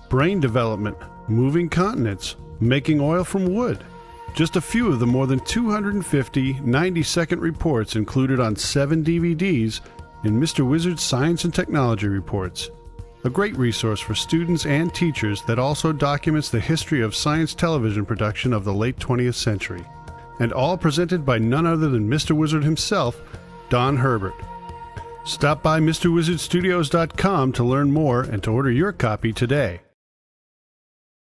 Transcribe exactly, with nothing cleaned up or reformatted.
brain development, moving continents, making oil from wood. Just a few of the more than two hundred fifty ninety-second reports included on seven D V Ds in Mister Wizard's Science and Technology Reports. A great resource for students and teachers that also documents the history of science television production of the late twentieth century. And all presented by none other than Mister Wizard himself, Don Herbert. Stop by Mr Wizard Studios dot com to learn more and to order your copy today.